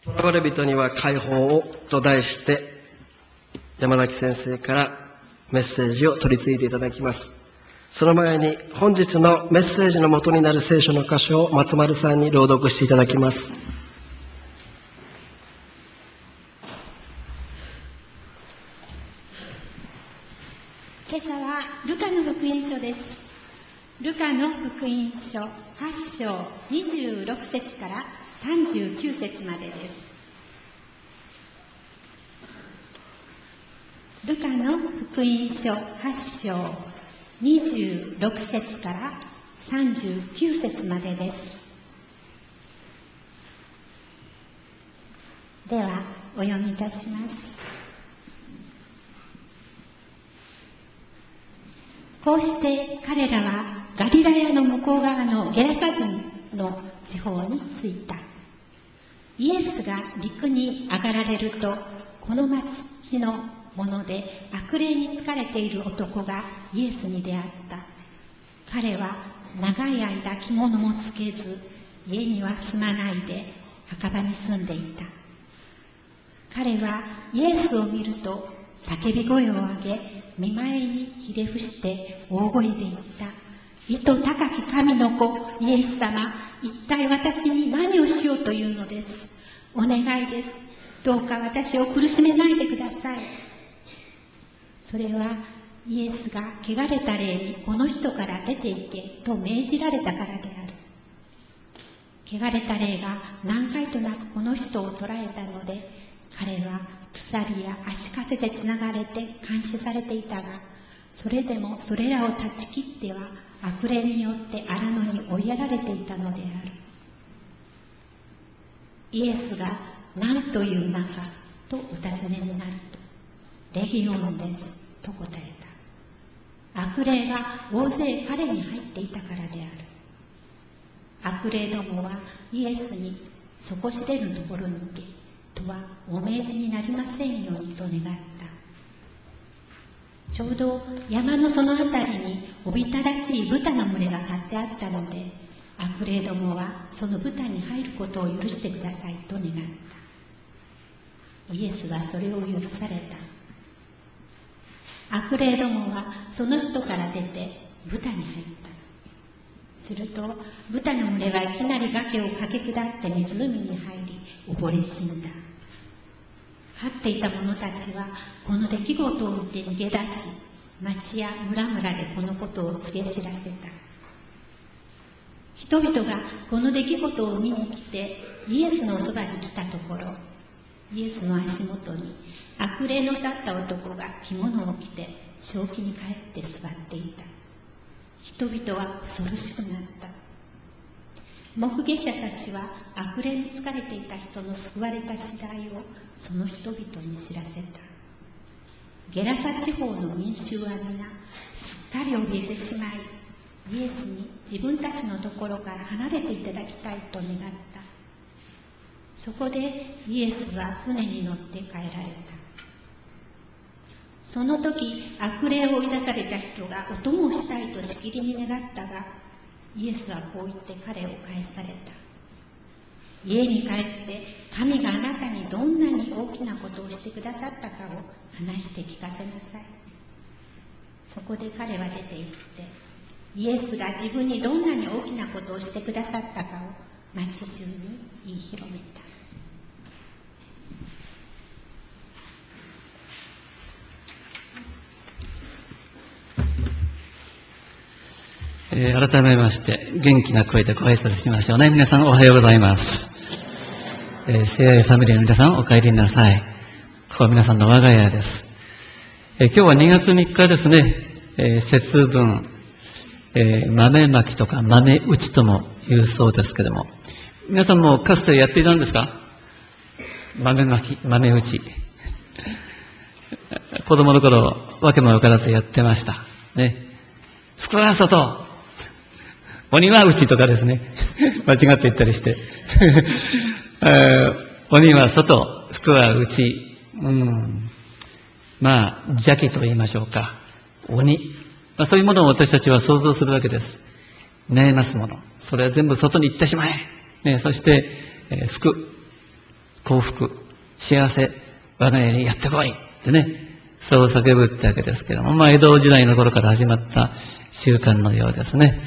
囚われ人には解放をと題して、山崎先生からメッセージを取り次いでいただきます。その前に本日のメッセージの元になる聖書の箇所を松丸さんに朗読していただきます。 今朝はルカの福音書です。ルカの福音書8章26節から39節までです。ルカの福音書8章26節から39節までです。ではお読みいたします。こうして彼らはガリラヤの向こう側のゲラサ人の地方に着いた。イエスが陸に上がられると、この町の者で悪霊に疲れている男がイエスに出会った。彼は長い間着物もつけず、家には住まないで墓場に住んでいた。彼はイエスを見ると叫び声を上げ、見舞いにひれ伏して大声で言った。意図高き神の子、イエス様、一体私に何をしようというのです。お願いです。どうか私を苦しめないでください。それはイエスが汚れた霊にこの人から出て行けと命じられたからである。汚れた霊が何回となくこの人を捕らえたので、彼は鎖や足かせでつながれて監視されていたが、それでもそれらを断ち切っては悪霊によって荒野に追いやられていたのである。イエスが何という名かとお尋ねになると、レギオンですと答えた。悪霊が大勢彼に入っていたからである。悪霊どもはイエスに底知れぬところに行けとはお命じになりませんようにと願った。ちょうど山のそのあたりにおびただしい豚の群れが張ってあったので、悪霊どもはその豚に入ることを許してくださいと願った。イエスはそれを許された。悪霊どもはその人から出て豚に入った。すると豚の群れはいきなり崖を駆け下って湖に入り溺れ死んだ。張っていた者たちはこの出来事を見て逃げ出し、町や村々でこのことを告げ知らせた。人々がこの出来事を見に来てイエスのそばに来たところ、イエスの足元に悪霊の去った男が着物を着て正気に帰って座っていた。人々は恐ろしくなった。目撃者たちは悪霊に疲れていた人の救われた次第をその人々に知らせた。ゲラサ地方の民衆は皆すっかり怯えてしまい、イエスに自分たちのところから離れていただきたいと願った。そこでイエスは船に乗って帰られた。その時悪霊を追い出された人がお供をしたいとしきりに願ったが、イエスはこう言って彼を返された。家に帰って神があなたにどんなに大きなことをしてくださったかを話して聞かせなさい。そこで彼は出て行ってイエスが自分にどんなに大きなことをしてくださったかを町中に言い広めた。 改めまして元気な声でご挨拶しましょうね。皆さんおはようございます。聖愛ファミリーの皆さんお帰りなさい。ここは皆さんの我が家です。今日は2月3日ですね。節分、豆まきとか豆打ちとも言うそうですけども、皆さんもかつてやっていたんですか？豆まき、豆打ち。子供の頃わけも分からずやってましたね。福は外、鬼は内とかですね、間違って言ったりして鬼は外、福は内、まあ邪気と言いましょうか、鬼、そういうものを私たちは想像するわけです。悩ますもの、それは全部外に行ってしまえ、そして福幸福、幸せ、我が家にやってこいってね、そう叫ぶってわけですけども、江戸時代の頃から始まった習慣のようですね。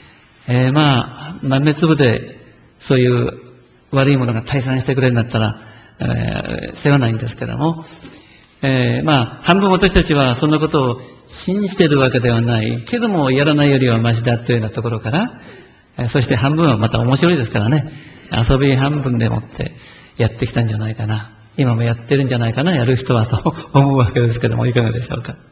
豆粒でそういう悪いものが退散してくれるんだったら、世話ないんですけども、半分私たちはそんなことを信じているわけではないけども、やらないよりはマシだというようなところから、そして半分はまた面白いですからね、遊び半分でもってやってきたんじゃないかな。今もやってるんじゃないかな、やる人はと思うわけですけども、いかがでしょうか。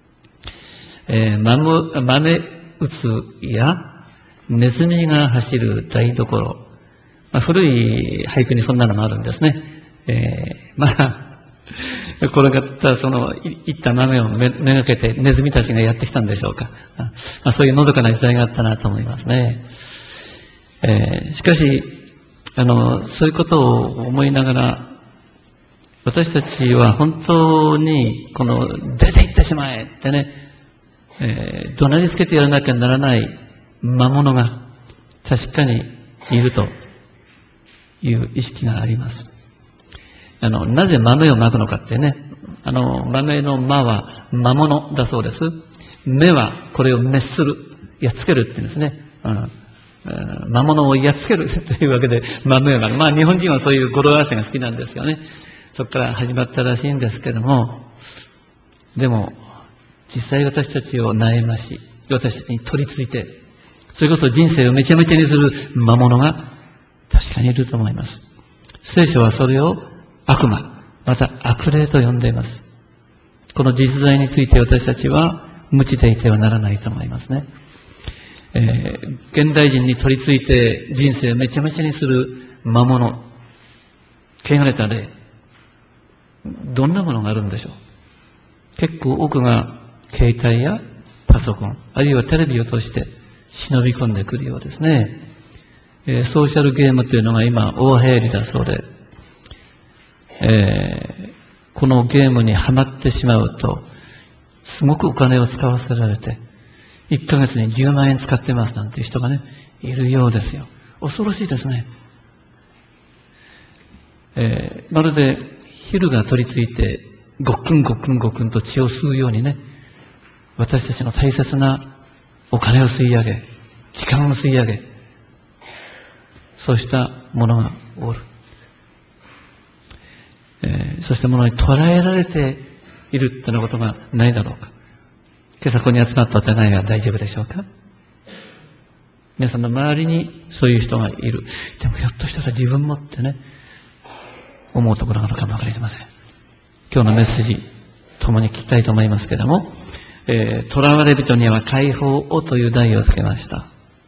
豆打つやネズミが走る台所。古い俳句にそんなのもあるんですね。転がったいった豆をめがけてネズミたちがやってきたんでしょうか。そういうのどかな時代があったなと思いますね。しかし、そういうことを思いながら、私たちは本当に、出て行ってしまえってね、怒鳴りつけてやらなきゃならない魔物が確かにいるという意識があります。なぜ豆をまくのかってね、豆の魔は魔物だそうです。目はこれを滅する、やっつけるって言うんですね。魔物をやっつけるというわけで豆をまく。日本人はそういう語呂合わせが好きなんですよね。そこから始まったらしいんですけども、でも、実際私たちを悩まし、私たちに取り付いて、それこそ人生をめちゃめちゃにする魔物が確かにいると思います。聖書はそれを悪魔、また悪霊と呼んでいます。この実在について私たちは無知でいてはならないと思いますね。現代人に取り付いて人生をめちゃめちゃにする魔物、汚れた霊、どんなものがあるんでしょう。結構多くが携帯やパソコン、あるいはテレビを通して忍び込んでくるようですね。ソーシャルゲームというのが今大流行りだそうで、このゲームにはまってしまうと、すごくお金を使わせられて、1ヶ月に10万円使ってますなんていう人がね、いるようですよ。恐ろしいですね。まるでヒルが取り付いて、ごっくんごっくんごっくんと血を吸うようにね、私たちの大切なお金を吸い上げ、時間を吸い上げ、そうしたものがおる。そうしたものに捉えられているってなことがないだろうか。今朝ここに集まったお互いが大丈夫でしょうか。皆さんの周りにそういう人がいる。でもひょっとしたら自分もってね、思うところがあるかもわかりません。今日のメッセージ、共に聞きたいと思いますけれども、囚われ人には解放をという題をつけました。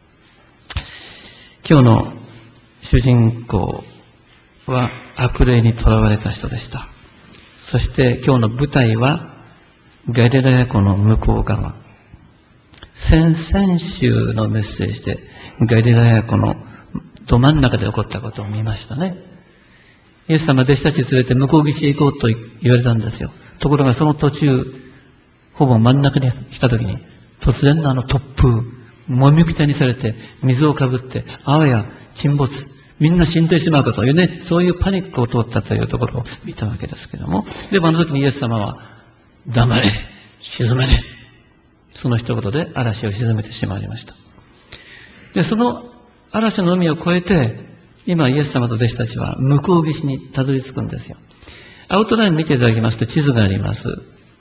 今日の主人公は悪霊に囚われた人でした。そして今日の舞台はガリラヤ湖の向こう側。先々週のメッセージでガリラヤ湖のど真ん中で起こったことを見ましたね。イエス様弟子たち連れて向こう岸へ行こうと言われたんですよ。ところがその途中、ほぼ真ん中に来た時に突然の突風、もみくちゃにされて水をかぶってあわや沈没、みんな死んでしまうかというね、そういうパニックを通ったというところを見たわけですけども、でもあの時にイエス様は黙れ、沈めれ、その一言で嵐を沈めてしまいました。で、その嵐の海を越えて今イエス様と弟子たちは向こう岸にたどり着くんですよ。アウトライン見ていただきますと地図があります。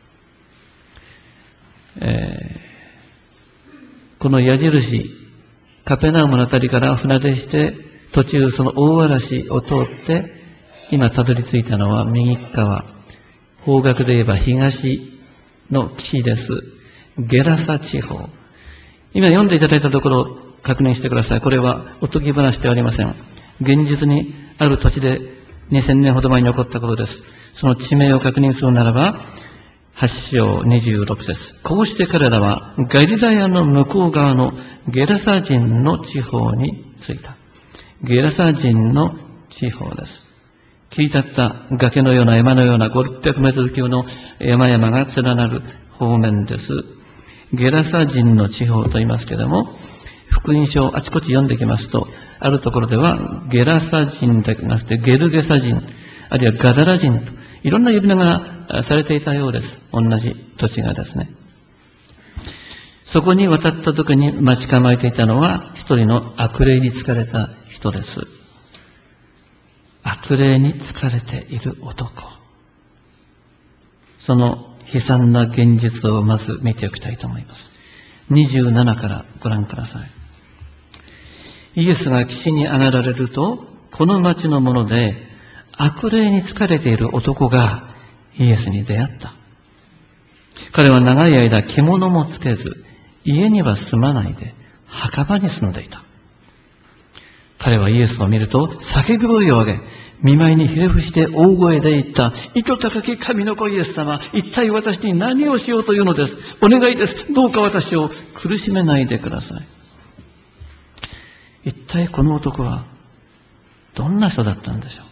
この矢印、カペナウムのあたりから船出して、途中その大嵐を通って、今たどり着いたのは右側。方角で言えば東の岸です。ゲラサ地方。今読んでいただいたところを確認してください。これはおとぎ話ではありません。現実にある土地で2000年ほど前に起こったことです。その地名を確認するならば、8章26節。こうして彼らはガリラヤの向こう側のゲラサ人の地方に着いた。ゲラサ人の地方です。切り立った崖のような山のような500メートル級の山々が連なる方面です。ゲラサ人の地方と言いますけれども、福音書をあちこち読んできますと、あるところではゲラサ人でなくてゲルゲサ人、 あるいはガダラ人と、いろんな呼び名がされていたようです。同じ土地がですね。そこに渡った時に待ち構えていたのは、一人の悪霊に疲れた人です。悪霊に疲れている男。その悲惨な現実をまず見ておきたいと思います。27からご覧ください。イエスが岸に上がられると、この町のもので悪霊に疲れている男がイエスに出会った。彼は長い間着物もつけず、家には住まないで墓場に住んでいた。彼はイエスを見ると叫び声を上げ、見舞いにひれ伏して大声で言った。糸高き神の子イエス様、一体私に何をしようというのです。お願いです。どうか私を苦しめないでください。一体この男はどんな人だったんでしょう。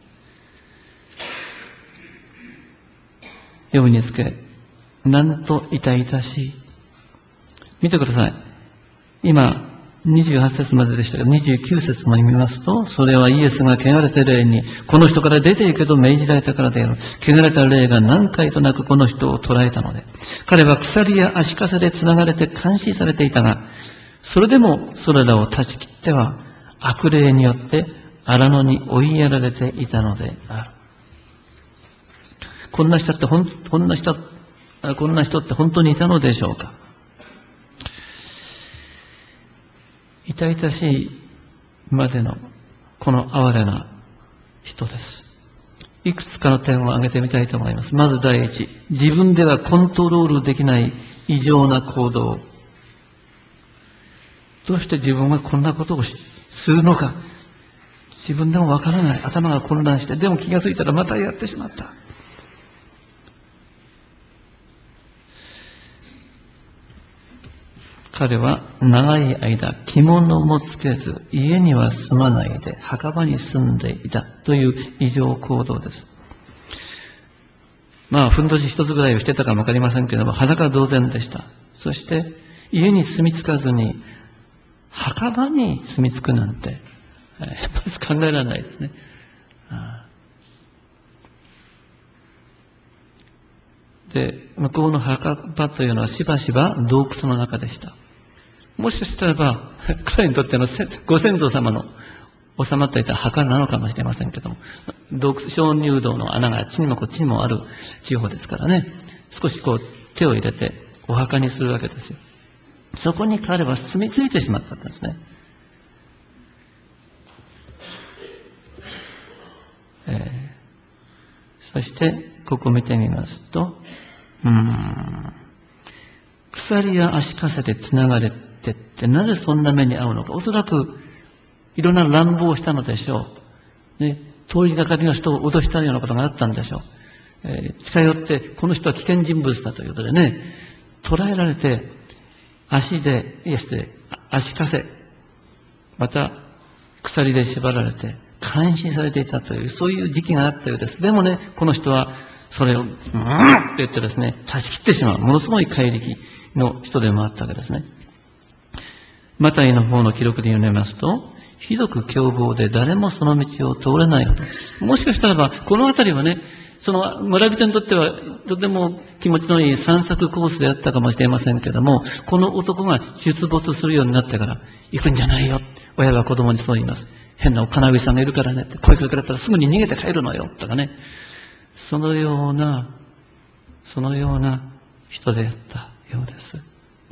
読みにつけ、なんと痛々しい。見てください。今、28節まででしたが、29節も見ますと、それはイエスが汚れた霊に、この人から出て行けと命じられたからである。汚れた霊が何回となくこの人を捕らえたので、彼は鎖や足かせで繋がれて監視されていたが、それでもそれらを断ち切っては、悪霊によって荒野に追いやられていたのである。こんな人って本当にいたのでしょうか。痛々しいまでのこの哀れな人です。いくつかの点を挙げてみたいと思います。まず第一、自分ではコントロールできない異常な行動。どうして自分はこんなことをするのか。自分でもわからない。頭が混乱して、でも気がついたらまたやってしまった。彼は長い間着物もつけず、家には住まないで墓場に住んでいたという異常行動です。ふんどし一つぐらいをしてたかもわかりませんけれども、裸同然でした。そして家に住み着かずに墓場に住み着くなんて、まず考えられないですね。で、向こうの墓場というのはしばしば洞窟の中でした。もしかしたらば、彼にとってのご先祖様の収まっていた墓なのかもしれませんけども、鍾乳洞の穴があっちにもこっちにもある地方ですからね、少し手を入れてお墓にするわけですよ。そこに彼は住み着いてしまったんですね。そして、ここ見てみますと、鎖や足かせで繋がれてって、なぜそんな目に遭うのか。おそらく、いろんな乱暴をしたのでしょう。ね、通りがかりの人を脅したようなことがあったんでしょう。近寄って、この人は危険人物だということでね、捕らえられて、足かせ、また、鎖で縛られて、監視されていたという、そういう時期があったようです。でもね、この人は、それを、って言ってですね、断ち切ってしまう。ものすごい怪力の人でもあったわけですね。マタイの方の記録で読みますと、ひどく凶暴で誰もその道を通れないほど。もしかしたらば、この辺りはね、その村人にとってはとても気持ちのいい散策コースであったかもしれませんけども、この男が出没するようになってから、行くんじゃないよ。親は子供にそう言います。変なお金売りさんがいるからねって、声かけられたらすぐに逃げて帰るのよ。とかね。そのような人であったようです。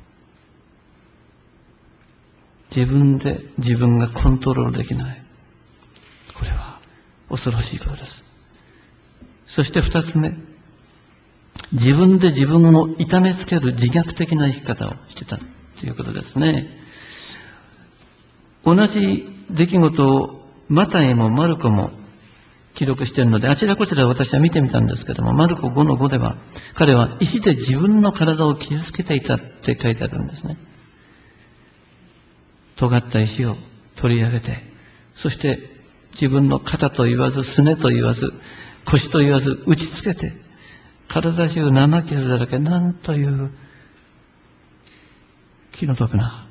自分で自分がコントロールできない。これは恐ろしいことです。そして二つ目。自分で自分を痛めつける自虐的な生き方をしてたということですね。同じ出来事をマタイもマルコも記録しているので、あちらこちら私は見てみたんですけども、マルコ 5:5 では、彼は石で自分の体を傷つけていたって書いてあるんですね。尖った石を取り上げて、そして自分の肩と言わず、すねと言わず、腰と言わず、打ちつけて、体中生傷だらけ、なんという気の毒な、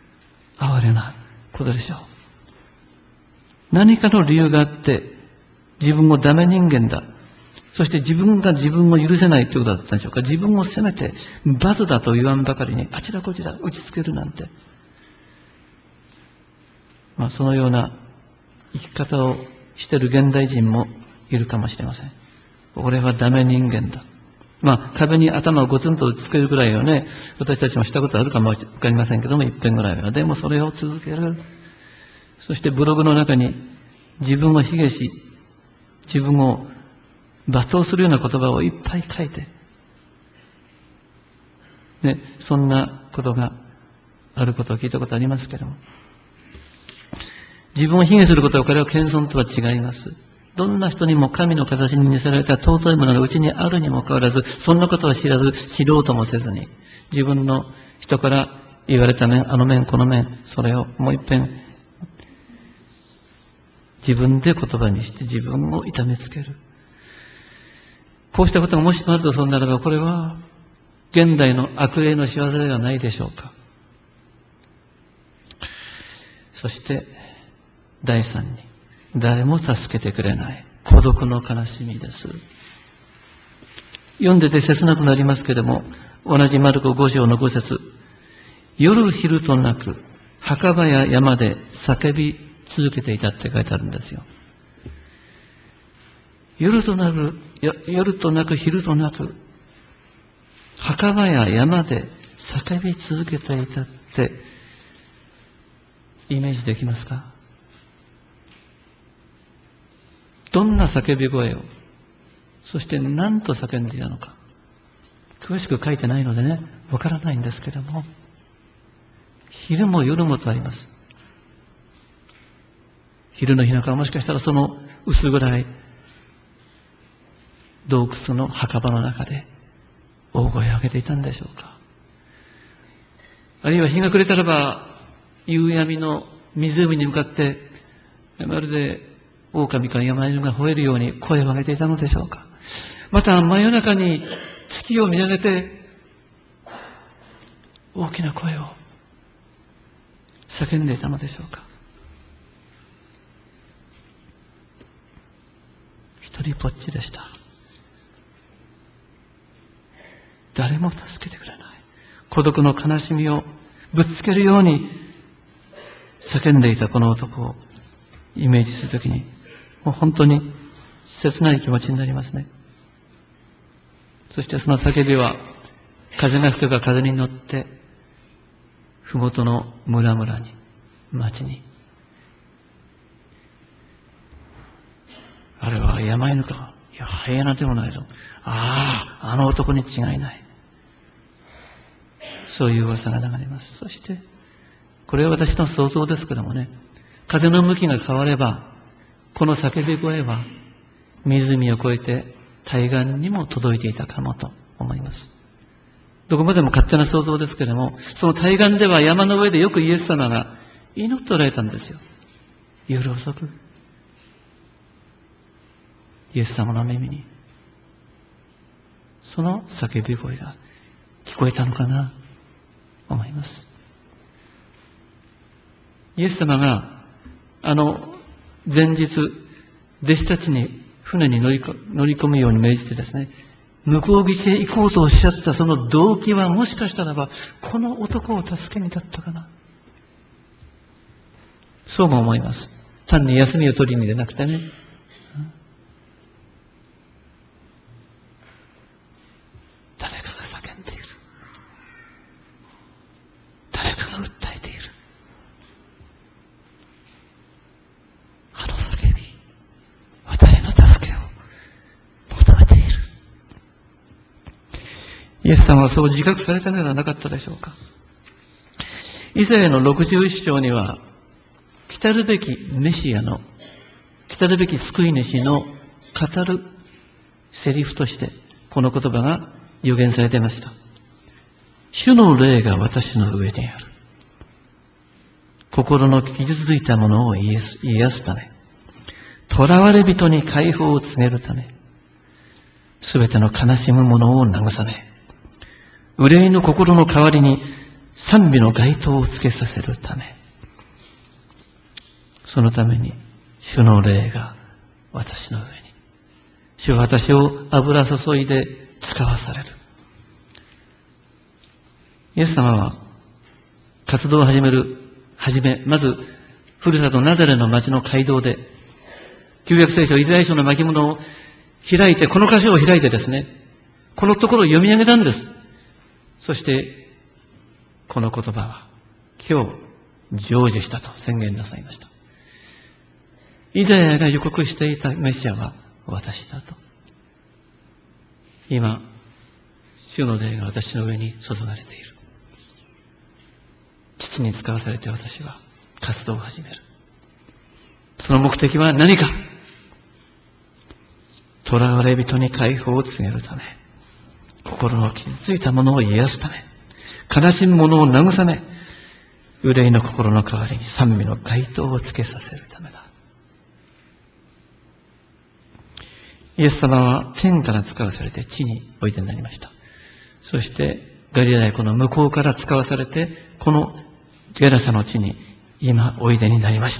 哀れなことでしょう。何かの理由があって、 自分もダメ人間だ。そして自分が自分を許せないということだったんでしょうか。自分を責めて、罰だと言わんばかりに、あちらこちら打ちつけるなんて。そのような生き方をしている現代人もいるかもしれません。俺はダメ人間だ。壁に頭をゴツンと打ちつけるぐらいはね、私たちもしたことあるかもわかりませんけども、一遍ぐらいは。でもそれを続ける。そしてブログの中に自分を卑下し、自分を罵倒するような言葉をいっぱい書いて、ね、そんなことがあることを聞いたことありますけれども、自分を卑下することはこれは謙遜とは違います。どんな人にも神の形に似せられた尊いものがうちにあるにもかかわらず、そんなことは知らず、知ろうともせずに、自分の人から言われた面、あの面、この面、それをもう一遍、自分で言葉にして自分を痛めつける。こうしたことがもしあるとそうならば、これは、現代の悪霊の仕業ではないでしょうか。そして、第三に、誰も助けてくれない。孤独の悲しみです。読んでて切なくなりますけれども、同じマルコ5章の5節、夜昼となく、墓場や山で叫び続けていたって書いてあるんですよ。夜となく昼となく、墓場や山で叫び続けていたって、イメージできますか？どんな叫び声を、そして何と叫んでいたのか。詳しく書いてないのでね、わからないんですけれども、昼も夜もとあります。昼の日中はもしかしたらその薄暗い洞窟の墓場の中で大声を上げていたんでしょうか。あるいは日が暮れたらば、夕闇の湖に向かって、まるで狼か山犬が吠えるように声を上げていたのでしょうか。また真夜中に月を見上げて、大きな声を叫んでいたのでしょうか。一人ぽっちでした。誰も助けてくれない。孤独の悲しみをぶつけるように叫んでいたこの男をイメージするときに、もう本当に切ない気持ちになりますね。そしてその叫びは、風が吹けば風に乗って、ふもとの村々に、町に。あれは山犬か。いや、ハイエナでもないぞ。ああ、あの男に違いない。そういう噂が流れます。そして、これは私の想像ですけどもね、風の向きが変われば、この叫び声は、湖を越えて対岸にも届いていたかもと思います。どこまでも勝手な想像ですけれども、その対岸では山の上でよくイエス様が祈っておられたんですよ。夜遅く。イエス様の耳に、その叫び声が聞こえたのかな、思います。イエス様が、前日、弟子たちに船に乗り込むように命じてですね、向こう岸へ行こうとおっしゃったその動機はもしかしたらば、この男を助けにだったかな。そうも思います。単に休みを取りにでなくてね。誰かが叫んでいる。誰かが訴えている。あの叫び、私の助けを求めている。イエス様はそう自覚されたのではなかったでしょうか。イザヤの61章には、来るべきメシアの、来るべき救い主の語るセリフとして、この言葉が予言されていました。主の霊が私の上にある。心の傷ついたものを癒すため、囚われ人に解放を告げるため、すべての悲しむものを慰め、憂いの心の代わりに賛美の街灯をつけさせるため、そのために主の霊が私の上に。主は私を油注いで使わされる。イエス様は活動を始め、まず、ふるさとナザレの町の街道で、旧約聖書、イザヤ書の巻物を開いて、この箇所を開いてですね、このところを読み上げたんです。そして、この言葉は、今日、成就したと宣言なさいました。イザヤが予告していたメシアは私だと。今、主の霊が私の上に注がれている。父に使わされて私は活動を始める。その目的は何か。囚われ人に解放を告げるため、心の傷ついた者を癒すため、悲しむ者を慰め、憂いの心の代わりに賛美の街灯をつけさせるためだ。イエス様は天から使わされて地においでになりました。そしてガリラヤ湖の向こうから使わされて、このゲラサの地に今おいでになりました。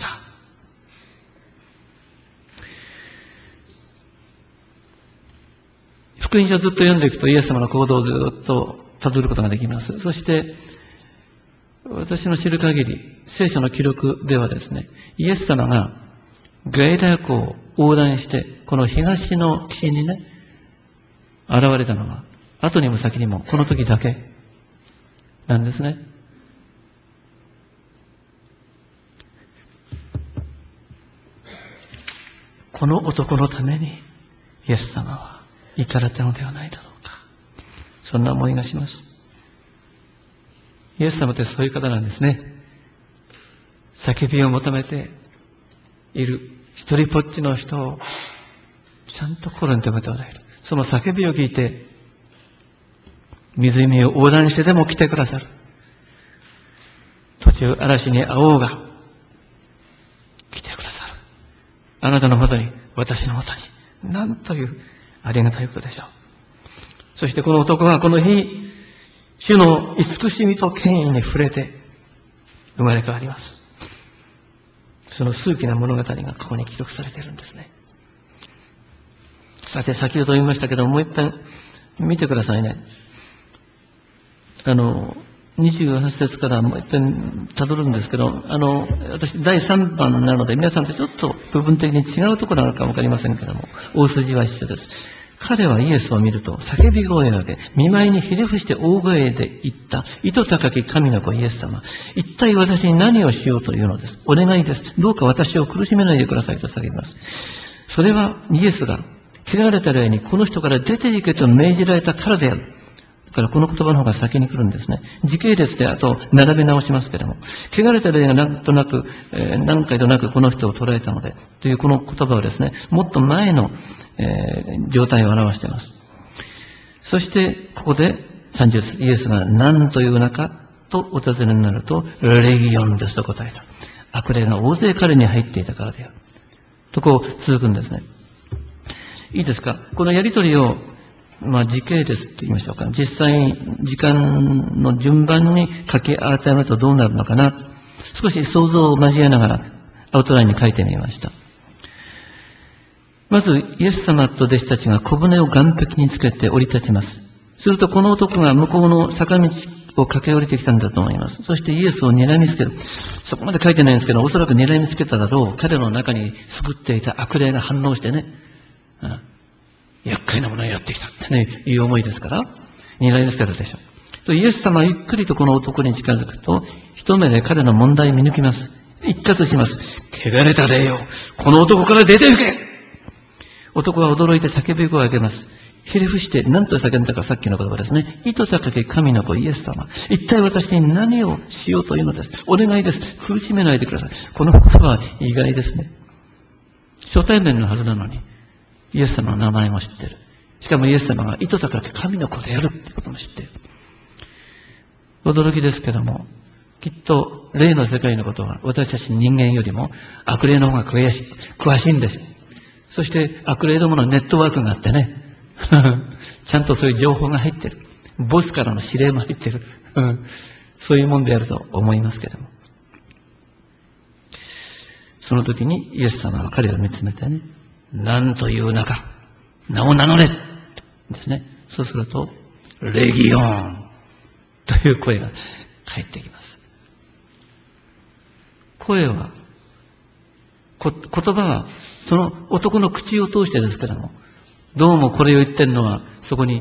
福音書をずっと読んでいくとイエス様の行動をずっと辿ることができます。そして私の知る限り聖書の記録ではですね、イエス様がガリラヤ湖を横断してこの東の岸にね現れたのは後にも先にもこの時だけなんですね。この男のためにイエス様は行かれたのではないだろうか。そんな思いがします。イエス様ってそういう方なんですね。叫びを求めている一人ぽっちの人をちゃんと心に留めておられる。その叫びを聞いて湖を横断してでも来てくださる。途中嵐に遭おうが来てくださる。あなたのもとに、私のもとに、なんというありがたいことでしょう。そしてこの男はこの日、主の慈しみと権威に触れて生まれ変わります。その数奇な物語がここに記録されているんですね。さて、先ほど言いましたけど、もう一遍見てくださいね。28節からもう一遍辿るんですけど、私第3番なので皆さんとちょっと部分的に違うところなのかわかりませんけども、大筋は一緒です。彼はイエスを見ると叫び声を上げ、見舞いにひれ伏して大声で言った。糸高き神の子イエス様。一体私に何をしようというのです。お願いです。どうか私を苦しめないでくださいと叫びます。それはイエスが汚れた霊にこの人から出て行けと命じられたからである。だからこの言葉の方が先に来るんですね。時系列であと並べ直しますけれども、汚れた霊が何回となくこの人を捉えたので、というこの言葉はですね、もっと前の、状態を表しています。そしてここで30節、イエスが何という中とお尋ねになると、レギオンですと答えた。悪霊が大勢彼に入っていたからである。とこう続くんですね。いいですか？このやりとりを時系列と言いましょうか。実際に時間の順番に書き改めるとどうなるのかな。少し想像を交えながらアウトラインに書いてみました。まず、イエス様と弟子たちが小舟を岸壁につけて降り立ちます。するとこの男が向こうの坂道を駆け降りてきたんだと思います。そしてイエスを睨みつける。そこまで書いてないんですけど、おそらく睨みつけただろう。彼の中にすぐっていた悪霊が反応してね。厄介なものがやってきたってね、いう思いですから、睨みつけたでしょう。とイエス様はゆっくりとこの男に近づくと、一目で彼の問題を見抜きます。一喝します。汚れた霊よ、この男から出て行け！男は驚いて叫び声を上げます。ひれ伏して何と叫んだかさっきの言葉ですね。糸高き神の子イエス様。一体私に何をしようというのです。お願いです。苦しめないでください。この言葉は意外ですね。初対面のはずなのに、イエス様の名前も知っている。しかもイエス様が糸高き神の子であるってことも知っている。驚きですけども、きっと霊の世界のことは私たち人間よりも悪霊の方が詳しいんです。そして悪霊どものネットワークがあってね、ちゃんとそういう情報が入ってる。ボスからの指令も入ってる。そういうもんであると思いますけども。その時にイエス様は彼を見つめてね、 なんという名か、名を名乗れですね。そうすると、レギオンという声が返ってきます。声は、言葉は、その男の口を通してですけども、どうもこれを言ってるのは、そこに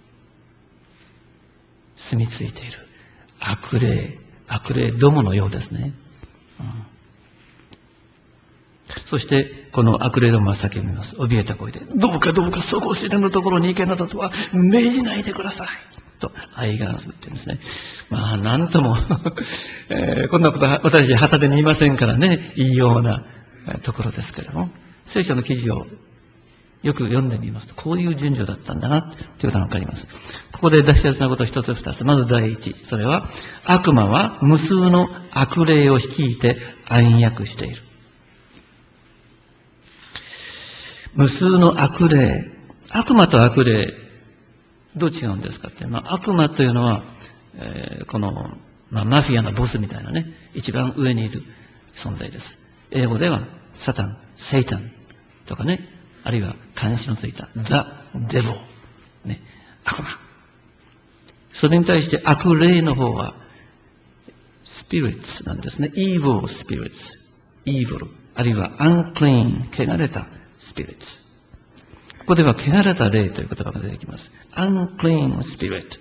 住み着いている悪霊どものようですね。そして、この悪霊どもは叫びます。怯えた声で、どうか底知れぬところに行けなどとは命じないでください。と、愛がするって言うんですね。まあ、なんとも、こんなことは私、旗でに言いませんからね、いいようなところですけれども、聖書の記事をよく読んでみますと、こういう順序だったんだな、ということがわかります。ここで大切なこと一つ二つ。まず第一。それは、悪魔は無数の悪霊を率いて暗躍している。無数の悪霊。悪魔と悪霊、どう違うんですかって。悪魔というのは、この、マフィアのボスみたいなね、一番上にいる存在です。英語では、サタン、セイタンとかね、あるいは漢詞のついた、ザ・デボー、ね、悪魔。それに対して悪霊の方は、スピリッツなんですね。evil spirits、evil、あるいは unclean、汚れたスピリッツ。ここでは汚れた霊という言葉が出てきます。unclean spirit。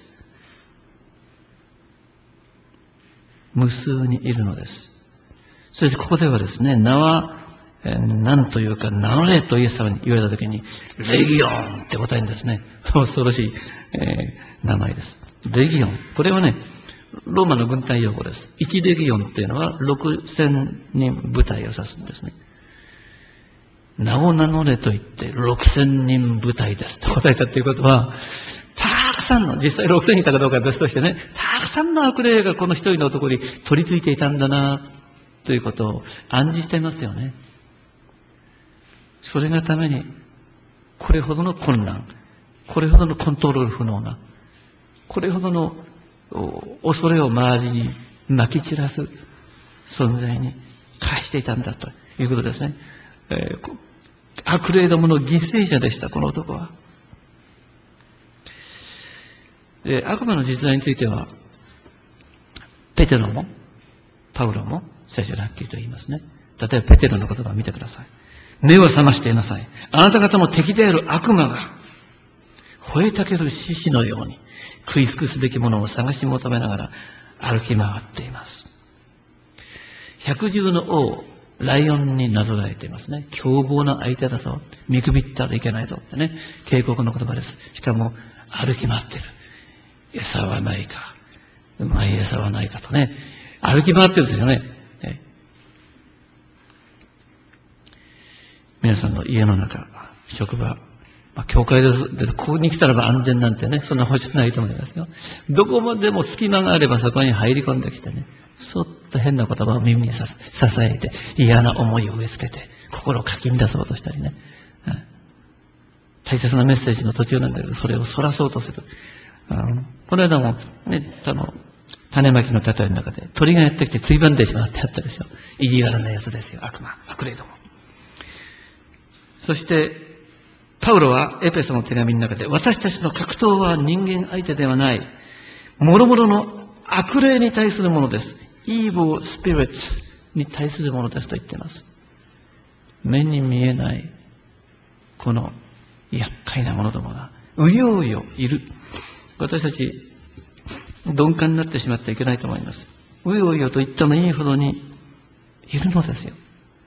無数にいるのです。そしてここではですね、名は、何というか、名乗れとイエス様に言われたときに、レギオンって答えるんですね。恐ろしい、名前です。レギオン。これはね、ローマの軍隊用語です。1レギオンっていうのは6000人部隊を指すんですね。名を名乗れと言って6000人部隊ですと答えたということは、たくさんの、実際6000人いたかどうかは別としてね、たくさんの悪霊がこの一人の男に取り付いていたんだな、ということを暗示していますよね。それがために、これほどの混乱、これほどのコントロール不能な、これほどの恐れを周りに撒き散らす存在に返していたんだということですね。悪霊どもの犠牲者でした、この男は。悪魔の実在については、ペテロも、パウロも、聖書ではっきりと言いますね。例えばペテロの言葉を見てください。目を覚ましていなさい。あなた方の敵である悪魔が、吠えたける獅子のように、食い尽くすべきものを探し求めながら歩き回っています。百獣の王、ライオンになぞらえていますね。凶暴な相手だぞ。見くびったらいけないぞってね。警告の言葉です。しかも、歩き回ってる。餌はないか。うまい餌はないかとね。歩き回ってるんですよね。皆さんの家の中、職場、教会でここに来たらば安全なんてね、そんな方じゃないと思いますよ。どこまでも隙間があればそこに入り込んできてね、そっと変な言葉を耳に支えて、嫌な思いを植え付けて、心をかき乱そうとしたりね。大切なメッセージの途中なんだけど、それをそらそうとする。この間もね、種まきの例えの中で、鳥がやってきてついばんでしまってあったでしょ。意地悪なやつですよ、悪霊ども。そして、パウロはエペソの手紙の中で、私たちの格闘は人間相手ではない。諸々の悪霊に対するものです。evil spirits に対するものですと言っています。目に見えない、この厄介なものどもが、うようよいる。私たち、鈍感になってしまってはいけないと思います。うようよと言ってもいいほどにいるのですよ。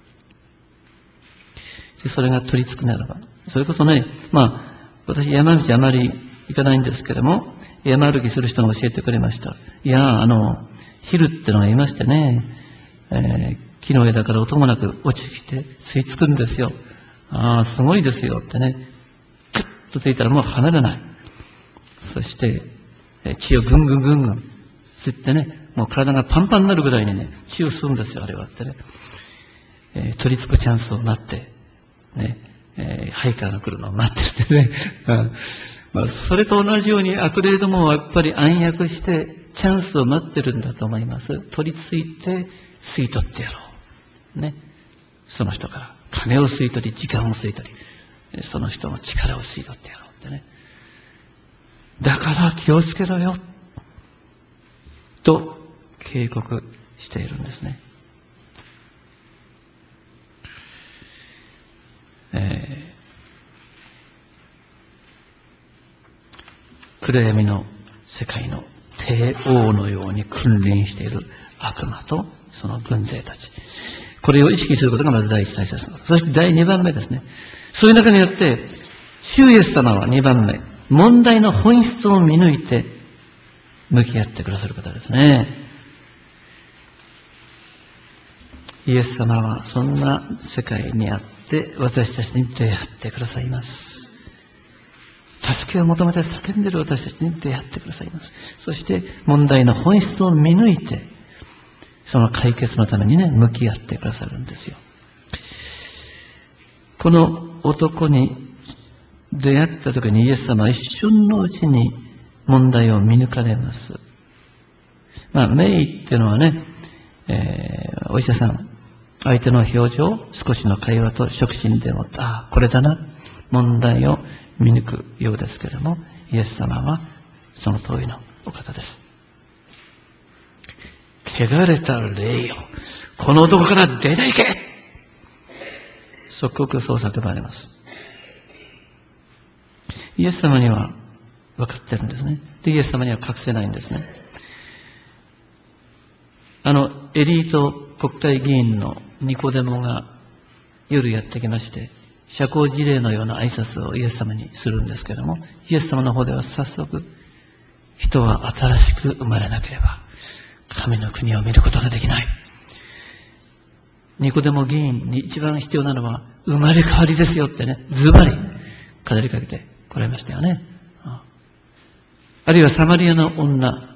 それが取り付くならば。それこそね、私山道あまり行かないんですけども、山歩きする人が教えてくれました。いや、ヒルってのがいましてね、木の枝から音もなく落ちてきて吸い付くんですよ。すごいですよってね。クッとついたらもう離れない。そして、血をぐんぐん吸ってね、もう体がパンパンになるぐらいにね、血を吸うんですよ、あれはってね。取り付くチャンスを待って、ね、ハイカーが来るのを待ってるんですね。それと同じように悪霊どもはやっぱり暗躍してチャンスを待ってるんだと思います。取り付いて吸い取ってやろう。ね。その人から金を吸い取り、時間を吸い取り、 その人の力を吸い取ってやろうってね。だから気をつけろよと警告しているんですね。暗闇の世界の帝王のように君臨している悪魔とその軍勢たち。これを意識することがまず第一大切なこと。そして第二番目ですね。そういう中によって、主イエス様は二番目、問題の本質を見抜いて向き合ってくださる方ですね。イエス様はそんな世界にあって私たちに出会ってくださいます。助けを求めて叫んでいる私たちに出会ってくださいます。そして問題の本質を見抜いて、その解決のためにね、向き合ってくださるんですよ。この男に出会った時にイエス様は一瞬のうちに問題を見抜かれます。名医っていうのはね、お医者さん、相手の表情、少しの会話と触診でも、これだな、問題を見抜くようですけれども、イエス様はその通りのお方です。汚れた霊よ、この男から出ていけ、即刻そう叫ばれます。イエス様には分かってるんですね。で、イエス様には隠せないんですね。エリート国会議員のニコデモが夜やってきまして、社交辞令のような挨拶をイエス様にするんですけれども、イエス様の方では早速、人は新しく生まれなければ神の国を見ることができない。ニコデモ議員に一番必要なのは生まれ変わりですよってね、ズバリ語りかけてこられましたよね。あるいはサマリアの女、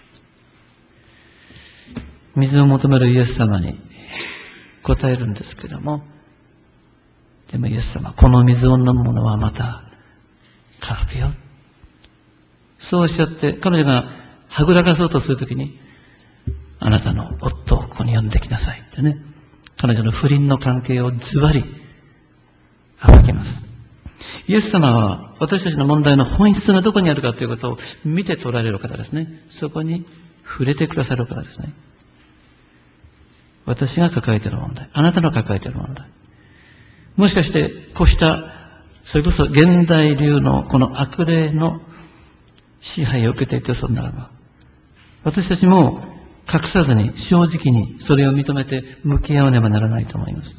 水を求めるイエス様に答えるんですけども、でもイエス様、この水を飲む者はまた乾くよ。そうおっしゃって、彼女がはぐらかそうとするときに、あなたの夫をここに呼んできなさいってね、彼女の不倫の関係をズバリ暴きます。イエス様は私たちの問題の本質がどこにあるかということを見て取られる方ですね。そこに触れてくださる方ですね。私が抱えている問題、あなたの抱えている問題。もしかして、こうした、それこそ現代流のこの悪霊の支配を受けていて、そんならば、私たちも隠さずに正直にそれを認めて向き合わねばならないと思います。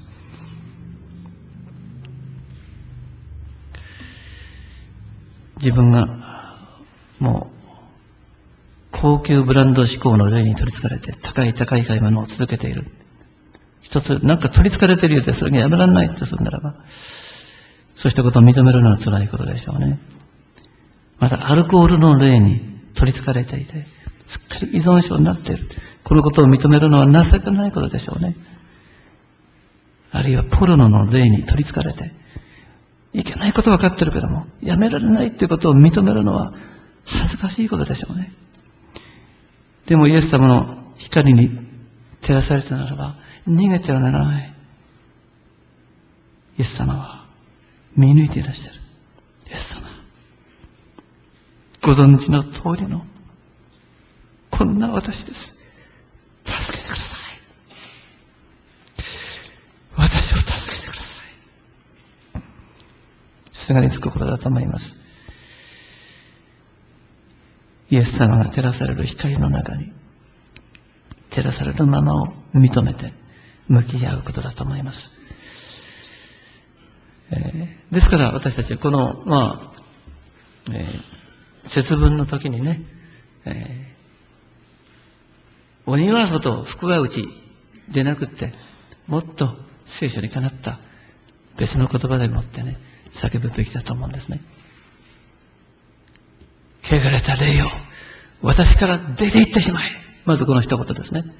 自分がもう高級ブランド志向の霊に取り憑かれて高い買い物を続けている。一つなんか取り憑かれているようでそれがやめられないとするならば、そうしたことを認めるのは辛いことでしょうね。またアルコールの霊に取り憑かれていて、すっかり依存症になっている。このことを認めるのは情けないことでしょうね。あるいはポルノの霊に取り憑かれて、いけないことは分かってるけども、やめられないということを認めるのは恥ずかしいことでしょうね。でもイエス様の光に照らされたならば、逃げてはならない。イエス様は見抜いていらっしゃる。イエス様、ご存知の通りのこんな私です。助けてください。私を助けてください。すがりつくことだと思います。イエス様が照らされる光の中に照らされるままを認めて向き合うことだと思います。ですから私たちはこの節分の時にね、鬼は外、福は内でなくって、もっと聖書にかなった別の言葉でもってね、叫ぶべきだと思うんですね。汚れた霊よ、私から出て行ってしまえ。まずこの一言ですね。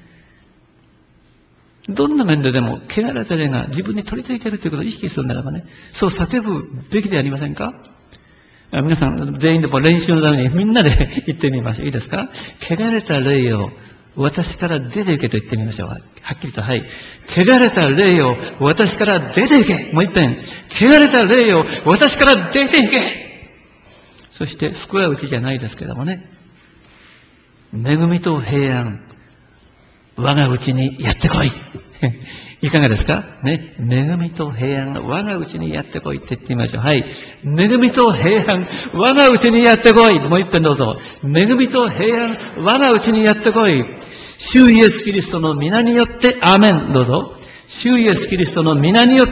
どんな面ででも汚れた霊が自分に取り付いているということを意識するならばね、そう叫ぶべきではありませんか？皆さん全員で練習のためにみんなで言ってみましょう。いいですか？汚れた霊よ、 私から出て行けと言ってみましょう。はっきりと、はい。汚れた霊よ、私から出て行け。もう一遍。汚れた霊よ、私から出て行け。そして、福は内じゃないですけどもね。恵みと平安、我が内にやってこい。いかがですかね。恵みと平安が我が内にやってこいって言ってみましょう。はい。恵みと平安、我が内にやってこい。もう一遍どうぞ。恵みと平安、我が内にやってこい。主イエスキリストの皆によって、アーメン。どうぞ。主イエスキリストの皆によって、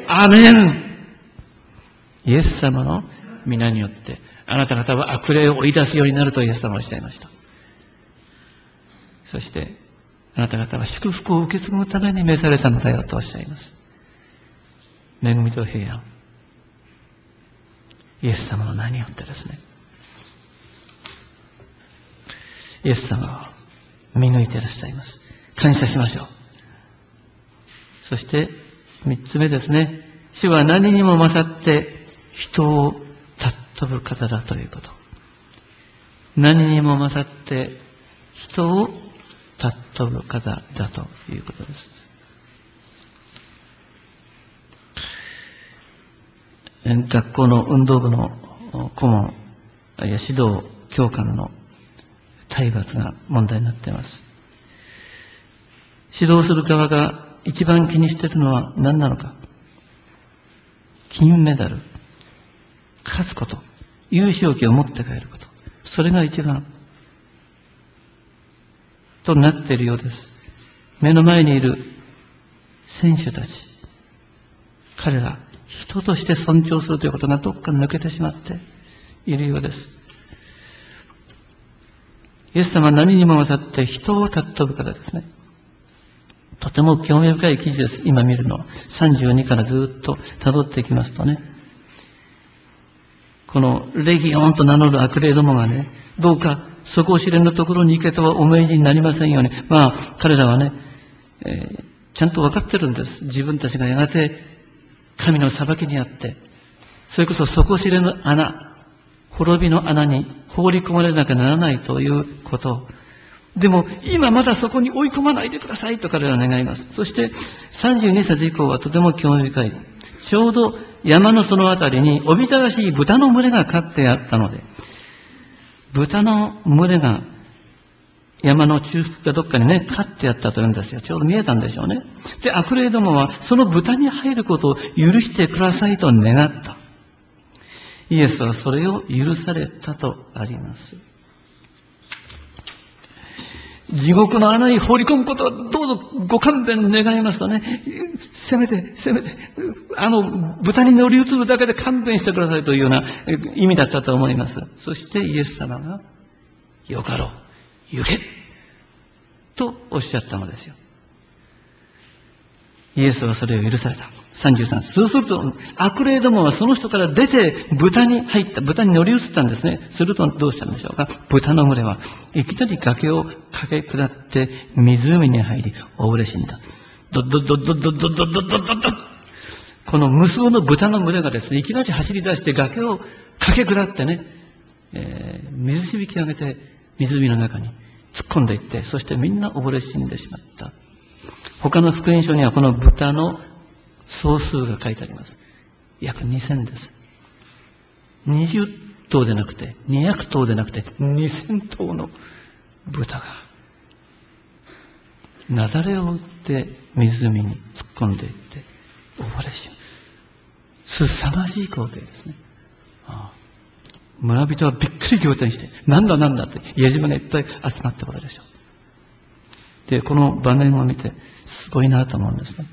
アーメン。イエス様の皆によって、あなた方は悪霊を追い出すようになるとイエス様はおっしゃいました。そして、あなた方は祝福を受け継ぐために召されたのだよとおっしゃいます。恵みと平安。イエス様の名によってですね。イエス様は見抜いていらっしゃいます。感謝しましょう。そして、三つ目ですね。主は何にも勝って人を尊ぶ方だということ。何にも勝って人を尊ぶ方だということです。学校の運動部の顧問、あるいは指導教官の体罰が問題になっています。指導する側が一番気にしているのは何なのか。金メダル、勝つこと、優勝旗を持って帰ること。それが一番となっているようです。目の前にいる選手たち、彼ら人として尊重するということがどっか抜けてしまっているようです。イエス様は何にも勝って人を尊ぶ方ですね。とても興味深い記事です。今見るのは32からずっと辿っていきますとね、このレギオンと名乗る悪霊どもがね、どうか底知れぬところに行けとはお命じになりませんように。まあ彼らはね、ちゃんと分かってるんです。自分たちがやがて神の裁きにあって、それこそ底知れぬ穴、滅びの穴に放り込まれなきゃならないということでも今まだそこに追い込まないでくださいと彼らは願います。そして32節以降はとても興味深い。ちょうど山のそのあたりにおびただしい豚の群れが飼ってあったので、豚の群れが山の中腹かどっかにね、飼ってあったというんですよ。ちょうど見えたんでしょうね。で、悪霊どもはその豚に入ることを許してくださいと願った。イエスはそれを許されたとあります。地獄の穴に放り込むことはどうぞご勘弁願いますとね、せめて、豚に乗り移るだけで勘弁してくださいというような意味だったと思います。そしてイエス様が、よかろう、行けとおっしゃったのですよ。イエスはそれを許された。33。そうすると、悪霊どもはその人から出て豚に入った。豚に乗り移ったんですね。するとどうしたんでしょうか。豚の群れはいきなり崖を駆け下って湖に入り、溺れ死んだ。ドッドッドッドッドッドッドッドッドッドッドッ。この無数の豚の群れがですね、いきなり走り出して崖を駆け下ってね、水しぶき上げて湖の中に突っ込んでいって、そしてみんな溺れ死んでしまった。他の福音書にはこの豚の総数が書いてあります。約2000です。20頭でなくて、200頭でなくて、2000頭の豚が、雪崩を打って湖に突っ込んでいって、溺れ死ぬ。凄まじい光景ですね。村人はびっくり仰天して、なんだなんだって、家島がいっぱい集まったことでしょう。で、この場面を見て、すごいなと思うんですね。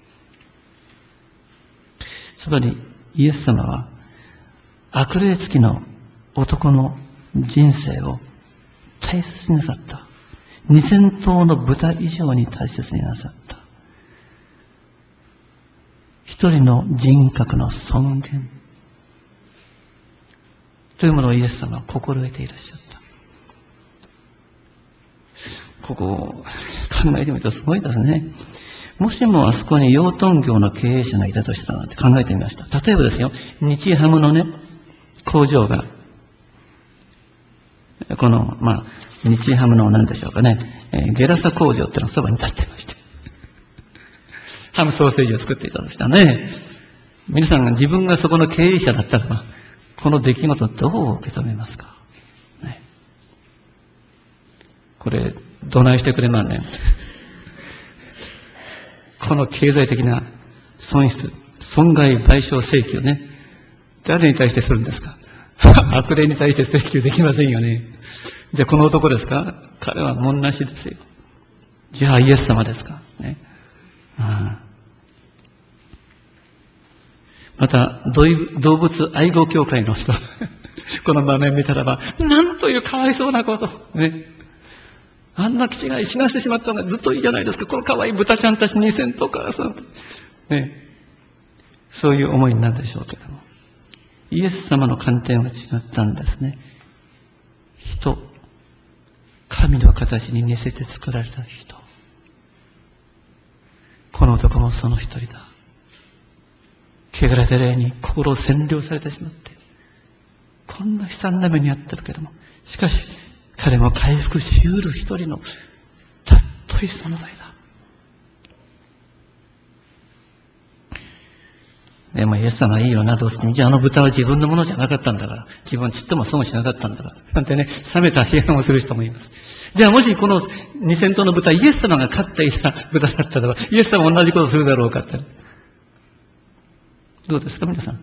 つまり、イエス様は、悪霊付きの男の人生を大切になさった。2000頭の豚以上に大切になさった。一人の人格の尊厳というものをイエス様は心得ていらっしゃった。ここを考えてみるとすごいですね。もしもあそこに養豚業の経営者がいたとしたらって考えてみました。例えばですよ、日ハムのね、工場が、 この、日ハムの何でしょうかね、ゲラサ工場っていうのがそばに立ってまして、ハムソーセージを作っていたんでしたね。皆さんが自分がそこの経営者だったら、この出来事をどう受け止めますか、ね、これ、どないしてくれまんねん。この経済的な損害賠償請求ね、誰に対してするんですか？悪霊に対して請求できませんよね。じゃあこの男ですか？彼は門なしですよ。じゃあイエス様ですかね。また、動物愛護協会の人、この場面見たらば、なんというかわいそうなこと。ね。あんな気違い死なせてしまったのがずっといいじゃないですか。このかわいい豚ちゃんたち2000頭からさ。ね。そういう思いになるでしょうけども。イエス様の観点は違ったんですね。人、神の形に似せて作られた人。この男もその一人だ。汚れた霊に心を占領されてしまって、こんな悲惨な目に遭ってるけども、しかし彼も回復しうる一人のたっとい存在だ。でもイエス様はいいよな、どうしてじゃああの豚は自分のものじゃなかったんだから、自分はちっとも損しなかったんだから、なんてね、冷めた批判をする人もいます。じゃあもしこの2000頭の豚、イエス様が飼っていた豚だったらば、イエス様も同じことをするだろうかって。どうですか皆さん。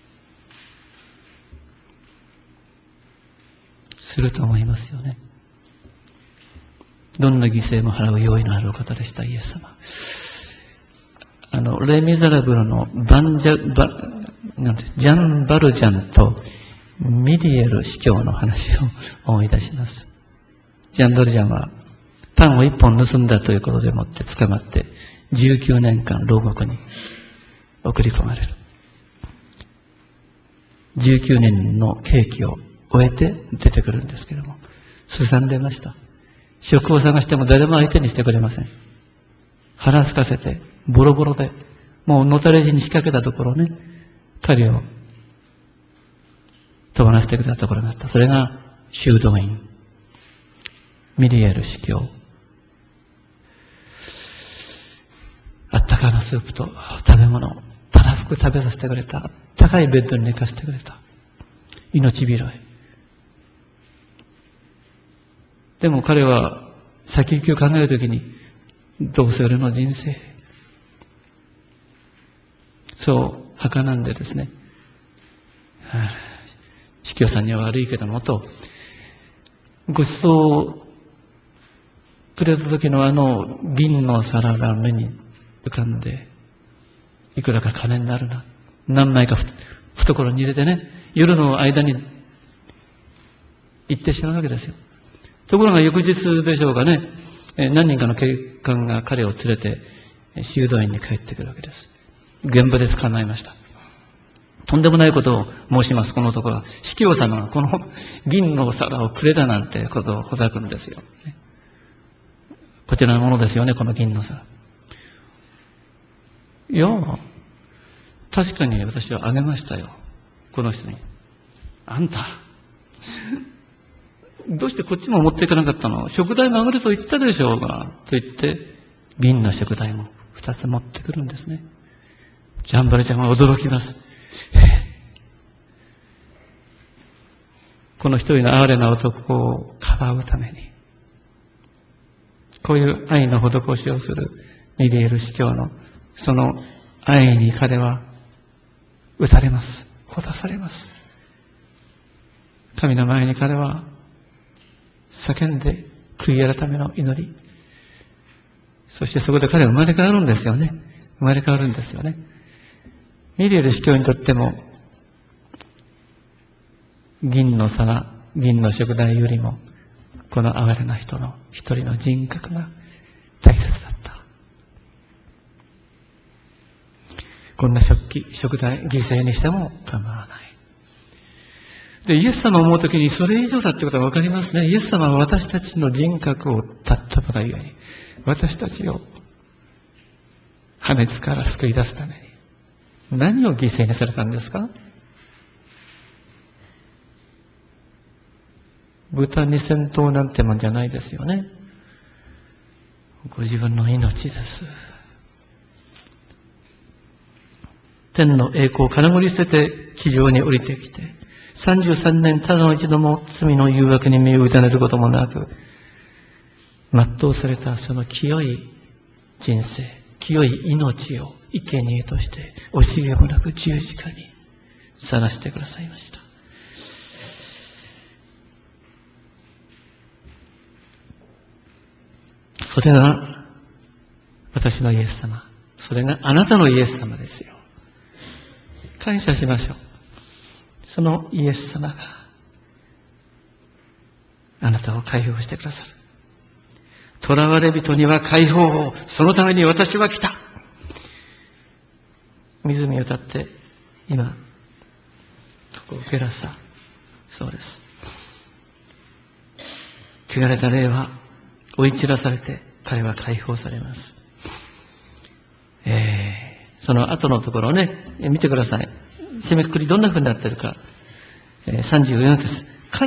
すると思いますよね。どんな犠牲も払う用意のあるお方でした、イエス様。レ・ミゼラブルのジャン・バルジャンとミディエル司教の話を思い出します。ジャン・バルジャンはパンを一本盗んだということでもって捕まって19年間牢獄に送り込まれる。19年の刑期を終えて出てくるんですけども、すさんでました。職を探しても誰も相手にしてくれません。腹すかせてボロボロで、もうのたれ死に仕掛けたところね、彼を手放してくれたところがあった。それが修道院ミリエル司教。あったかなスープと食べ物、たらふく食べさせてくれた。あったかいベッドに寝かせてくれた。命拾い。でも彼は先行きを考えるときに、どうせ俺の人生、そう儚んでですね、司教さんには悪いけどもと、ご馳走をくれた時の銀の皿が目に浮かんで、いくらか金になるな。何枚か懐に入れてね、夜の間に行ってしまうわけですよ。ところが翌日でしょうかね、何人かの警官が彼を連れて修道院に帰ってくるわけです。現場で捕まえました。とんでもないことを申します、この男は。司教様がこの銀のお皿をくれたなんてことをほざくんですよ。こちらのものですよね、この銀の皿。いや、確かに私はあげましたよ、この人に。あんた、どうしてこっちも持っていかなかったの？食材もあげると言ったでしょうが、と言って、銀の食材も2つ持ってくるんですね。ジャンバルちゃんは驚きます。この一人の哀れな男をかばうために、こういう愛の施しをするミリエル司教のその愛に彼は打たれます。殺されます。神の前に彼は叫んで悔い改めの祈り。そしてそこで彼は生まれ変わるんですよね。生まれ変わるんですよね。ミリエル司教にとっても、銀の皿、銀の食材よりも、この哀れな人の一人の人格が大切だった。こんな食材、犠牲にしても構わない。で、イエス様を思うときにそれ以上だってことはわかりますね。イエス様は私たちの人格をたったばかりゆえに、私たちを破滅から救い出すために、何を犠牲にされたんですか？ 豚2000頭なんてもんじゃないですよね。ご自分の命です。天の栄光を金繰り捨てて地上に降りてきて、33年ただの一度も罪の誘惑に身を委ねることもなく、全うされたその清い人生、清い命を生贄として惜しげもなく十字架にさらしてくださいました。それが私のイエス様。それがあなたのイエス様ですよ。感謝しましょう。そのイエス様があなたを解放してくださる。囚われ人には解放を、そのために私は来た。湖を立って今ここを受けらした。そうです。汚れた霊は追い散らされて彼は解放されます。その後のところをね、見てください。締めくくりどんな風になっているか。34節。豚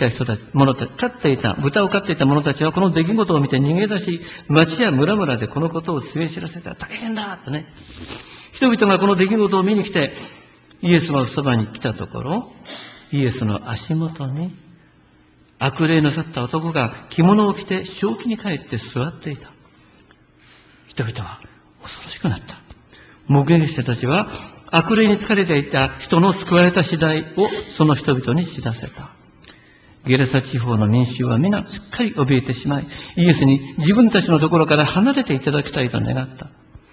を飼っていた者たちはこの出来事を見て逃げ出し、町や村々でこのことを告げ知らせた。大変だとね。人々がこの出来事を見に来て、イエスのそばに来たところ、イエスの足元に悪霊の去った男が着物を着て正気に帰って座っていた。人々は恐ろしくなった。目撃者たちは悪霊に疲れていた人の救われた次第をその人々に知らせた。ゲラサ地方の民衆は皆すっかり怯えてしまい、イエスに自分たちのところから離れていただきたいと願った。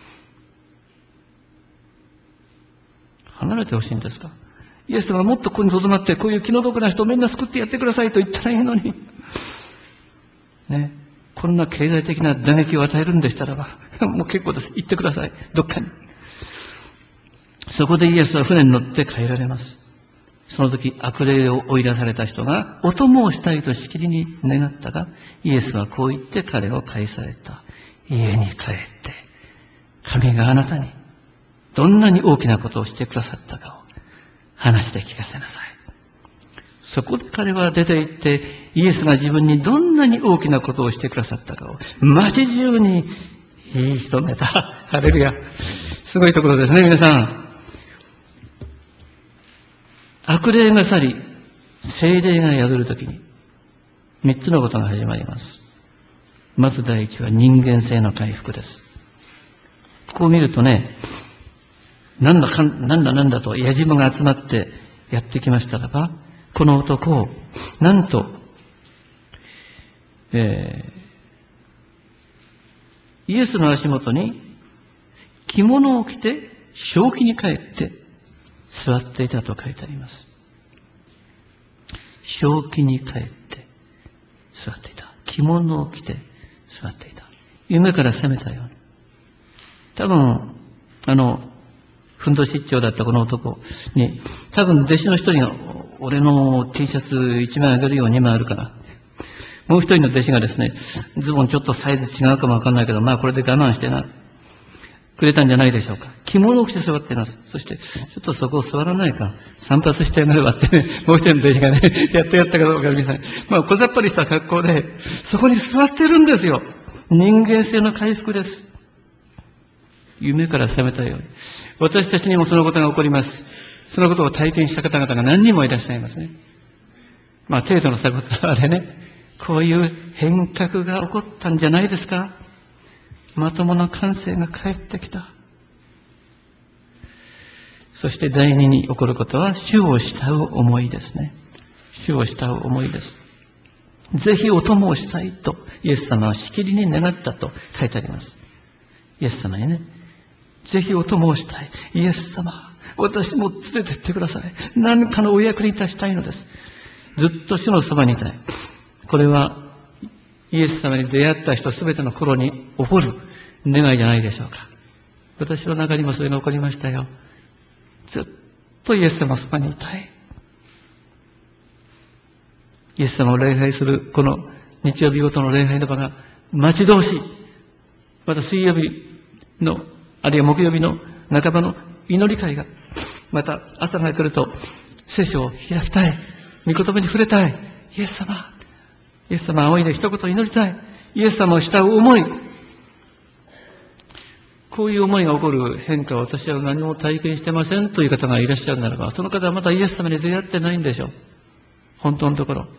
離れてほしいんですか？イエスがもっとここに留まって、こういう気の毒な人をみんな救ってやってくださいと言ったらいいのに。ね。こんな経済的な打撃を与えるんでしたらば、もう結構です。行ってください。どっかに。そこでイエスは船に乗って帰られます。その時悪霊を追い出された人がお供をしたいとしきりに願ったが、イエスはこう言って彼を帰された。家に帰って、神があなたにどんなに大きなことをしてくださったかを話して聞かせなさい。そこで彼は出て行って、イエスが自分にどんなに大きなことをしてくださったかを街中に言い広めた。ハレルヤ。すごいところですね、皆さん。悪霊が去り、聖霊が宿るときに、三つのことが始まります。まず第一は人間性の回復です。ここを見るとね、なんだと野次馬が集まってやってきましたらば、この男を、なんと、イエスの足元に着物を着て正気に帰って座っていたと書いてあります。正気に帰って座っていた。着物を着て座っていた。夢から覚めたように。多分、ふんどし一丁だったこの男に、多分弟子の一人が、俺の T シャツ1枚あげるよ、2枚あるから。もう一人の弟子がですね、ズボンちょっとサイズ違うかもわかんないけど、まあこれで我慢してな、くれたんじゃないでしょうか。着物を着て座っています。そして、ちょっとそこを座らないか、散髪してやがればってね、もう一人の弟子がね、やったかどうか皆さん。まあ小ざっぱりした格好で、そこに座ってるんですよ。人間性の回復です。夢から覚めたように。私たちにもそのことが起こります。そのことを体験した方々が何人もいらっしゃいますね。まあ程度の差ことあれね、こういう変革が起こったんじゃないですか。まともな感性が返ってきた。そして第二に起こることは、主を慕う思いですね。主を慕う思いです。ぜひお供をしたいと、イエス様はしきりに願ったと書いてあります。イエス様にね、ぜひお供をしたい。イエス様、私も連れてってください。何かのお役に立ちたいのです。ずっと主のそばにいたい。これは、イエス様に出会った人すべての頃に起こる願いじゃないでしょうか。私の中にもそれが起こりましたよ。ずっとイエス様のそばにいたい。イエス様を礼拝するこの日曜日ごとの礼拝の場が待ち遠しい。また水曜日の、あるいは木曜日の半ばの祈り会が、また朝が来ると聖書を開きたい。御言葉に触れたい。イエス様、 イエス様は仰いで一言祈りたい。イエス様を慕う思い。こういう思いが起こる変化を私は何も体験してませんという方がいらっしゃるならば、その方はまだイエス様に出会ってないんでしょう。本当のところ。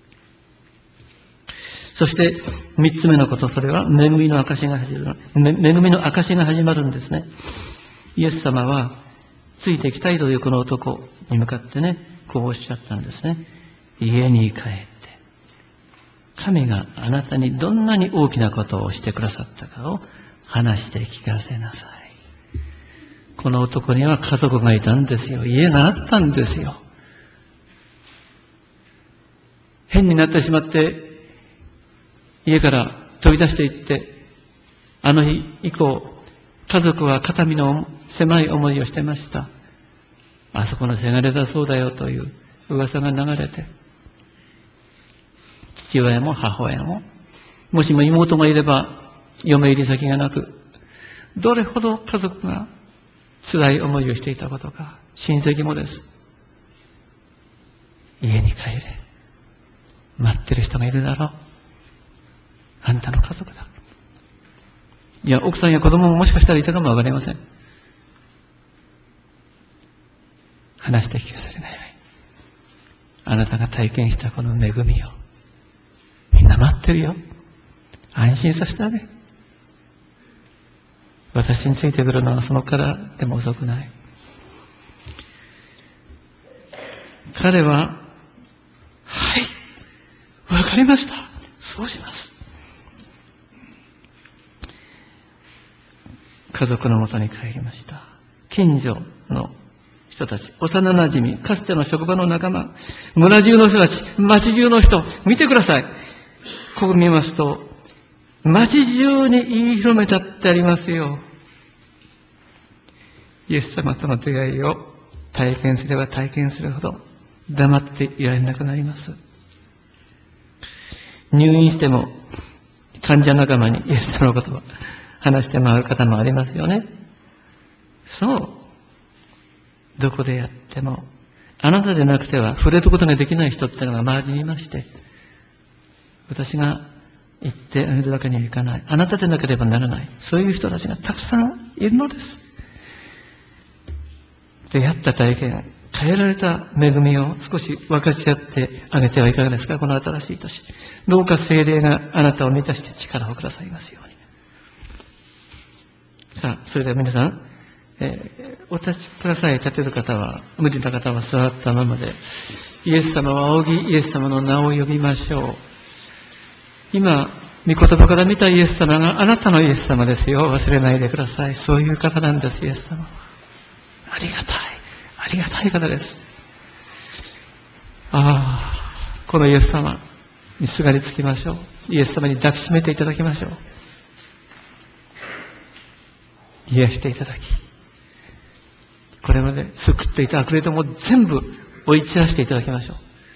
そして、三つ目のこと、それは、恵みの証が始まる。恵みの証が始まるんですね。イエス様は、ついてきたいというこの男に向かってね、こうおっしゃったんですね。家に帰って、神があなたにどんなに大きなことをしてくださったかを話して聞かせなさい。この男には家族がいたんですよ。家があったんですよ。変になってしまって、家から飛び出していって、あの日以降、家族は肩身の狭い思いをしてました。あそこのせがれだそうだよという噂が流れて、父親も母親も、もしも妹がいれば嫁入り先がなく、どれほど家族が辛い思いをしていたことか、親戚もです。家に帰れ。待ってる人がいるだろう。あんたの家族だ。いや、奥さんや子供ももしかしたらいたかもわかりません。話して聞かせてください。あなたが体験したこの恵みを。みんな待ってるよ。安心させてあげ。私についてくるのはそのからでも遅くない。彼は、はい、わかりました。そうします。家族のもとに帰りました。近所の人たち、幼馴染、かつての職場の仲間、村中の人たち、町中の人、見てください。ここ見ますと、町中に言い広めたってありますよ。イエス様との出会いを体験すれば体験するほど黙っていられなくなります。入院しても患者仲間にイエス様のことを話して回る方もありますよね。そう。どこでやっても、あなたでなくては触れることができない人ってのが周りにいまして、私が言ってあげるわけにはいかない。あなたでなければならない。そういう人たちがたくさんいるのです。出会った体験、変えられた恵みを少し分かち合ってあげてはいかがですか、この新しい年。どうか聖霊があなたを満たして力をくださいますように。さあ、それでは皆さん、お立ちください。立てる方は、無理な方は座ったままで、イエス様を仰ぎ、イエス様の名を呼びましょう。今、御言葉から見たイエス様があなたのイエス様ですよ。忘れないでください。そういう方なんです、イエス様は。ありがたい。ありがたい方です。ああ、このイエス様にすがりつきましょう。イエス様に抱きしめていただきましょう。癒していただき、これまで救っていた悪霊どもを全部追い散らしていただきましょう。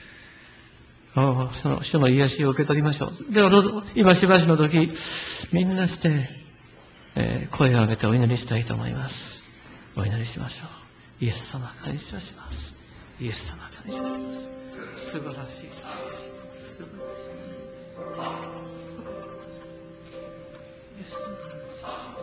その人の癒しを受け取りましょう。ではどうぞ、今しばしの時、みんなして、声を上げてお祈りしたいと思います。お祈りしましょう。イエス様感謝します。イエス様感謝します。素晴らしい。素晴らしい。イエス様感謝します。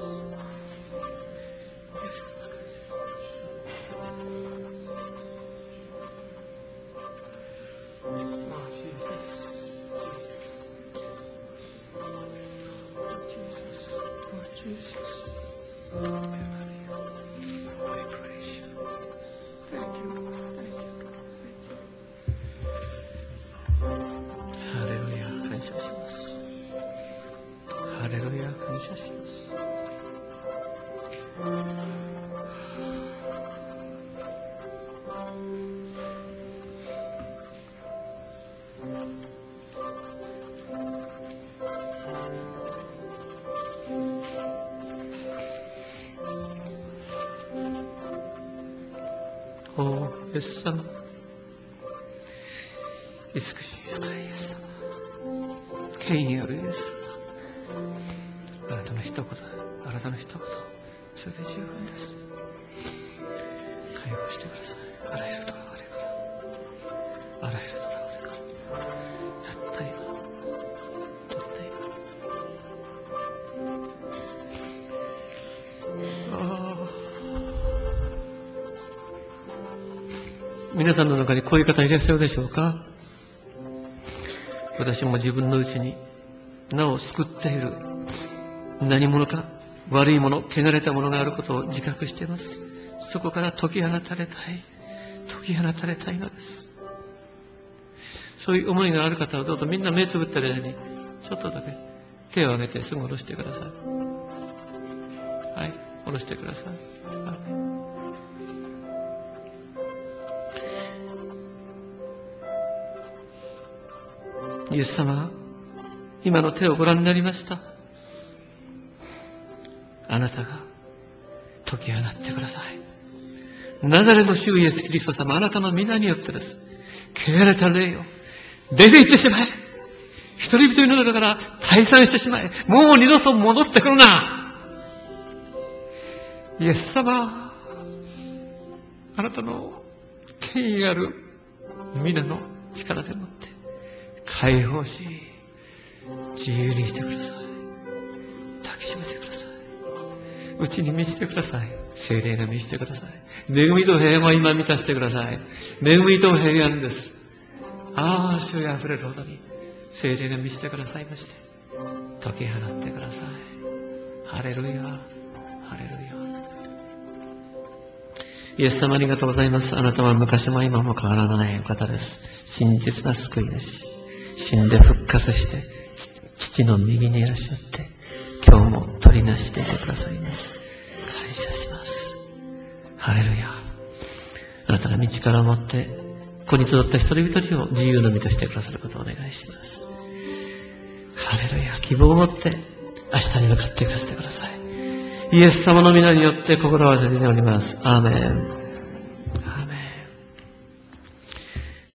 ハレルヤ、感謝します。イエス様、慈しみ深いイエス様、権威あるイエス様、あなたの一言、あなたの一言、それで十分です。解放してください。あらゆるとらわれから、あらゆるとらわれから、たった今、 皆さんの中にこういう方いらっしゃるでしょうか？私も自分のうちになお救っている何者か悪いもの、汚れたものがあることを自覚しています。そこから解き放たれたい。解き放たれたいのです。そういう思いがある方はどうぞみんな目つぶってる間にちょっとだけ手を挙げてすぐ下ろしてください。はい、下ろしてください。はい、イエス様、今の手をご覧になりました。あなたが解き放ってください。ナザレの主イエスキリスト様、あなたの皆によってです。汚れた霊よ、出て行ってしまえ。一人一人の中から退散してしまえ。もう二度と戻ってくるな。イエス様、あなたの権威ある皆の力でもって解放し、自由にしてください。抱きしめてください。うちに満ちてください。聖霊が満ちてください。恵みと平安を今満たしてください。恵みと平安です。ああ、主よ、溢れるほどに聖霊が満ちてくださいまして、解き放ってください。ハレルヤ、ハレルヤ。イエス様ありがとうございます。あなたは昔も今も変わらないお方です。真実な救い主。死んで復活して、父の右にいらっしゃって、今日も取りなしていてくださいます。感謝します。ハレルヤ。あなたが道からを持って、ここに集った一人一人を自由の身としてくださることをお願いします。ハレルヤ。希望を持って明日に向かっていかせてください。イエス様の皆によって心を合わせております。アーメン。